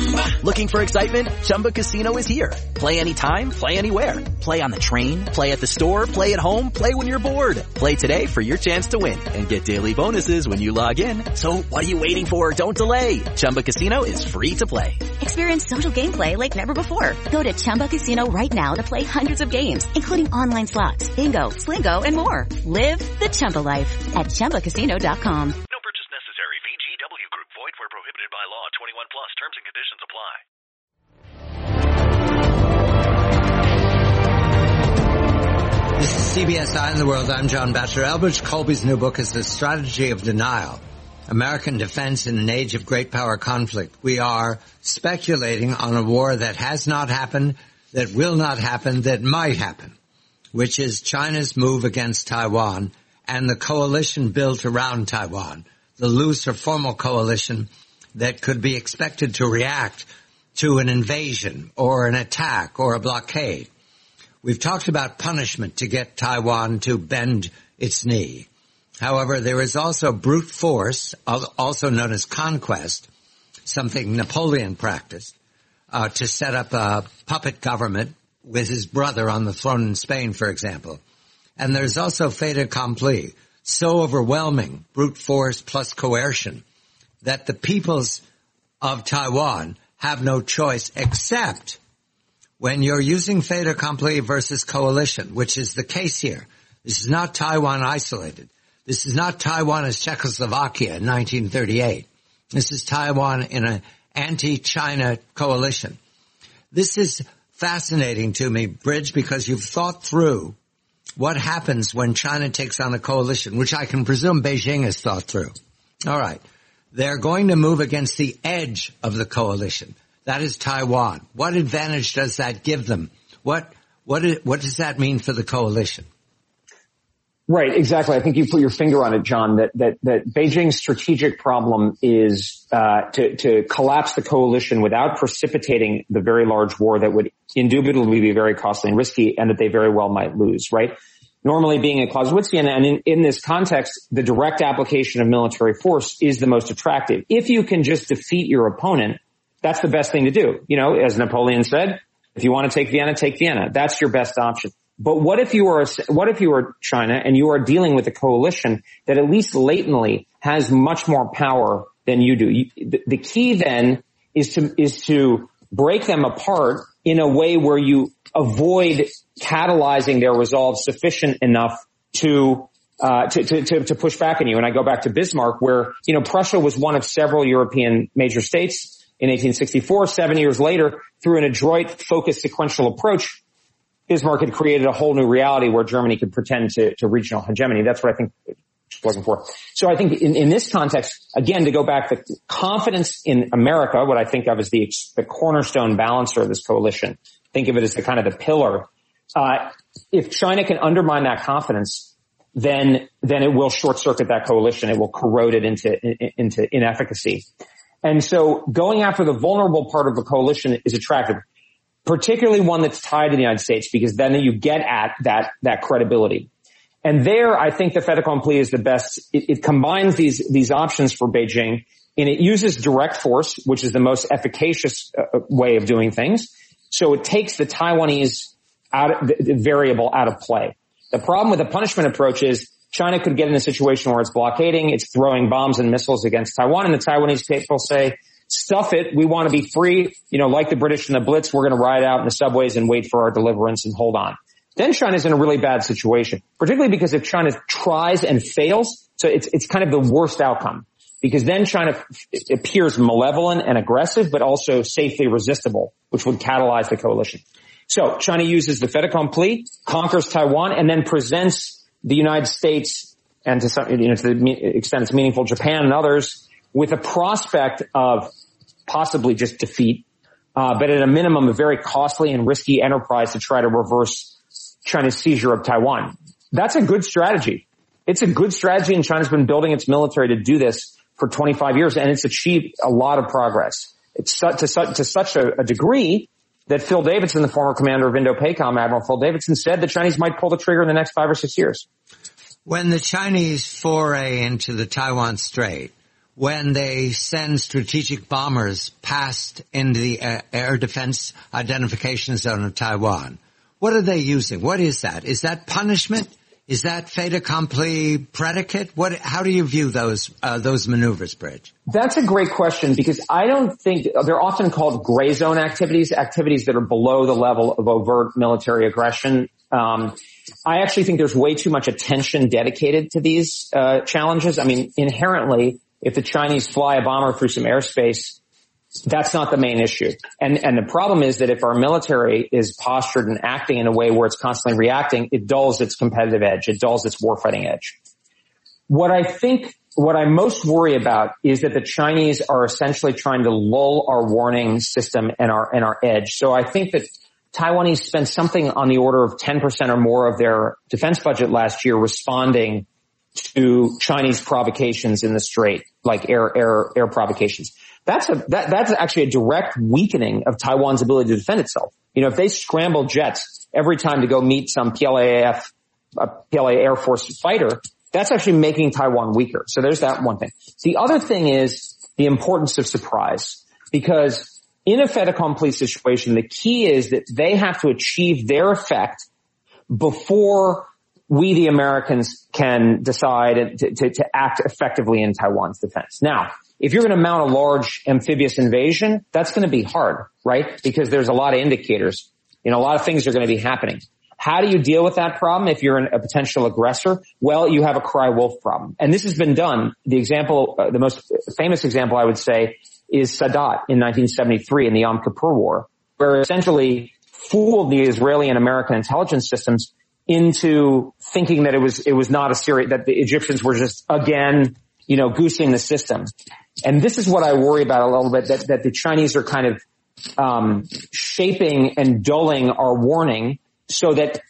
Looking for excitement? Chumba Casino is here. Play anytime, play anywhere. Play on the train, play at the store, play at home, play when you're bored. Play today for your chance to win and get daily bonuses when you log in. So what are you waiting for? Don't delay. Chumba Casino is free to play. Experience social gameplay like never before. Go to Chumba Casino right now to play hundreds of games, including online slots, bingo, Slingo, and more. Live the Chumba life at ChumbaCasino.com. No purchase necessary. VGW Group. Void where prohibited by law. 21 plus. Terms and conditions apply. This is CBS Eye on the World. I'm John Batchelor. Elbridge Colby's new book is The Strategy of Denial, American Defense in an Age of Great Power Conflict. We are speculating on a war that has not happened, that will not happen, that might happen, which is China's move against Taiwan and the coalition built around Taiwan, the loose or formal coalition that could be expected to react to an invasion or an attack or a blockade. We've talked about punishment to get Taiwan to bend its knee. However, there is also brute force, also known as conquest, something Napoleon practiced, to set up a puppet government with his brother on the throne in Spain, for example. And there's also fait accompli, so overwhelming, brute force plus coercion, that the peoples of Taiwan have no choice except when you're using fait accompli versus coalition, which is the case here. This is not Taiwan isolated. This is not Taiwan as Czechoslovakia in 1938. This is Taiwan in an anti-China coalition. This is fascinating to me, Bridge, because you've thought through what happens when China takes on a coalition, which I can presume Beijing has thought through. All right. They're going to move against the edge of the coalition. That is Taiwan. What advantage does that give them? What does that mean for the coalition? Right, exactly. I think you put your finger on it, John, that Beijing's strategic problem is to collapse the coalition without precipitating the very large war that would indubitably be very costly and risky and that they very well might lose, right? Normally being a Clausewitzian, and in this context, the direct application of military force is the most attractive. If you can just defeat your opponent, that's the best thing to do. You know, as Napoleon said, if you want to take Vienna, take Vienna. That's your best option. But what if you are China and you are dealing with a coalition that at least latently has much more power than you do? The key then is to break them apart in a way where you avoid catalyzing their resolve sufficient enough to push back on you. And I go back to Bismarck, where, you know, Prussia was one of several European major states in 1864. 7 years later, through an adroit, focused, sequential approach, Bismarck had created a whole new reality where Germany could pretend to regional hegemony. That's what I think she's looking for. So I think in this context, again, to go back, the confidence in America, what I think of as the cornerstone balancer of this coalition, think of it as the kind of the pillar. If China can undermine that confidence, then it will short circuit that coalition. It will corrode it into inefficacy. And so going after the vulnerable part of the coalition is attractive, particularly one that's tied to the United States, because then you get at that credibility. And there, I think the fait accompli is the best. It combines these options for Beijing, and it uses direct force, which is the most efficacious way of doing things. So it takes the Taiwanese the variable out of play. The problem with the punishment approach is China could get in a situation where it's blockading, it's throwing bombs and missiles against Taiwan, and the Taiwanese people say, stuff it, we want to be free, you know, like the British in the Blitz, we're going to ride out in the subways and wait for our deliverance and hold on. Then China's in a really bad situation, particularly because if China tries and fails, so it's kind of the worst outcome, because then China appears malevolent and aggressive, but also safely resistible, which would catalyze the coalition. So China uses the fait accompli, conquers Taiwan, and then presents the United States, and to the extent it's meaningful, Japan and others, with a prospect of possibly just defeat, but at a minimum a very costly and risky enterprise to try to reverse China's seizure of Taiwan. That's a good strategy. It's a good strategy, and China's been building its military to do this for 25 years, and it's achieved a lot of progress. It's to such a degree that Phil Davidson, the former commander of Indo-PACOM, Admiral Phil Davidson, said the Chinese might pull the trigger in the next 5 or 6 years. When the Chinese foray into the Taiwan Strait, when they send strategic bombers past in the air defense identification zone of Taiwan? What are they using? What is that? Is that punishment? Is that fait accompli predicate? How do you view those maneuvers, Bridge? That's a great question, because I don't think they're often called gray zone activities that are below the level of overt military aggression. I actually think there's way too much attention dedicated to these challenges. I mean, inherently, if the Chinese fly a bomber through some airspace, that's not the main issue. And the problem is that if our military is postured and acting in a way where it's constantly reacting, it dulls its competitive edge. It dulls its warfighting edge. What I most worry about is that the Chinese are essentially trying to lull our warning system and our edge. So I think that Taiwanese spent something on the order of 10% or more of their defense budget last year responding to Chinese provocations in the Strait, like air provocations. That's actually a direct weakening of Taiwan's ability to defend itself. You know, if they scramble jets every time to go meet some PLA Air Force fighter, that's actually making Taiwan weaker. So there's that one thing. The other thing is the importance of surprise, because in a fait accompli situation, the key is that they have to achieve their effect before we, the Americans, can decide to act effectively in Taiwan's defense. Now, if you're going to mount a large amphibious invasion, that's going to be hard, right? Because there's a lot of indicators. You know, a lot of things are going to be happening. How do you deal with that problem if you're a potential aggressor? Well, you have a cry wolf problem. And this has been done. The most famous example I would say is Sadat in 1973 in the Yom Kippur War, where essentially fooled the Israeli and American intelligence systems into thinking that it was not a serious, that the Egyptians were just again, you know, goosing the system. And this is what I worry about a little bit, that the Chinese are kind of shaping and dulling our warning so that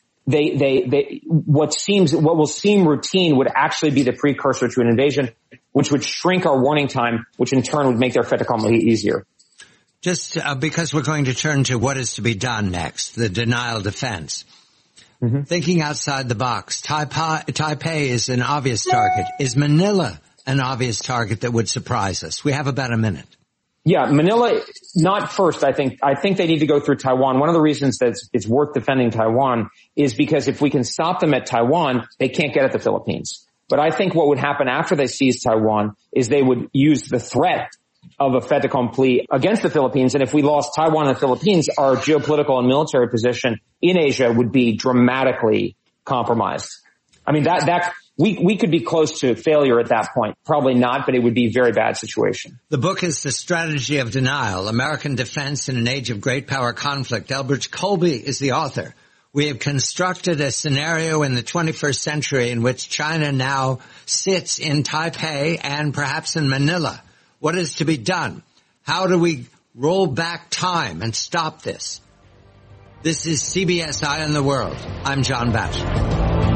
what will seem routine would actually be the precursor to an invasion, which would shrink our warning time, which in turn would make their fait accompli easier. Just because we're going to turn to what is to be done next, the denial defense. Mm-hmm. Thinking outside the box, Taipei is an obvious target. Is Manila an obvious target that would surprise us? We have about a minute. Yeah, Manila, not first, I think. I think they need to go through Taiwan. One of the reasons that it's worth defending Taiwan is because if we can stop them at Taiwan, they can't get at the Philippines. But I think what would happen after they seize Taiwan is they would use the threat of a fait accompli against the Philippines. And if we lost Taiwan and the Philippines, our geopolitical and military position in Asia would be dramatically compromised. I mean, we could be close to failure at that point. Probably not, but it would be a very bad situation. The book is The Strategy of Denial, American Defense in an Age of Great Power Conflict. Elbridge Colby is the author. We have constructed a scenario in the 21st century in which China now sits in Taipei and perhaps in Manila. What is to be done? How do we roll back time and stop this? This is CBS Eye on the World. I'm John Batchelor.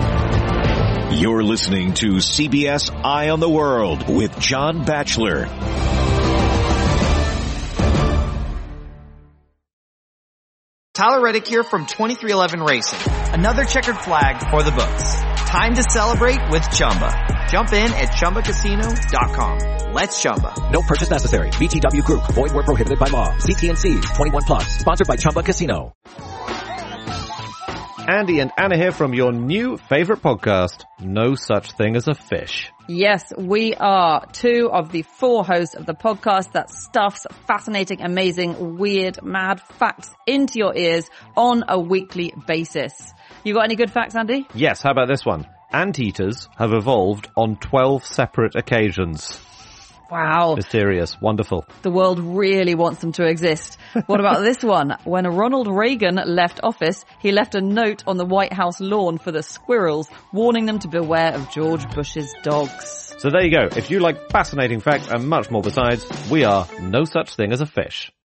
You're listening to CBS Eye on the World with John Batchelor. Tyler Reddick here from 2311 Racing. Another checkered flag for the books. Time to celebrate with Chumba. Jump in at ChumbaCasino.com. Let's Chumba. No purchase necessary. VGW Group. Void where prohibited by law. CT&Cs. 21+. Sponsored by Chumba Casino. Andy and Anna here from your new favorite podcast, No Such Thing as a Fish. Yes, we are two of the four hosts of the podcast that stuffs fascinating, amazing, weird, mad facts into your ears on a weekly basis. You got any good facts, Andy? Yes, how about this one? Anteaters have evolved on 12 separate occasions. Wow. Mysterious. Wonderful. The world really wants them to exist. What about this one? When Ronald Reagan left office, he left a note on the White House lawn for the squirrels, warning them to beware of George Bush's dogs. So there you go. If you like fascinating facts and much more besides, we are No Such Thing as a Fish.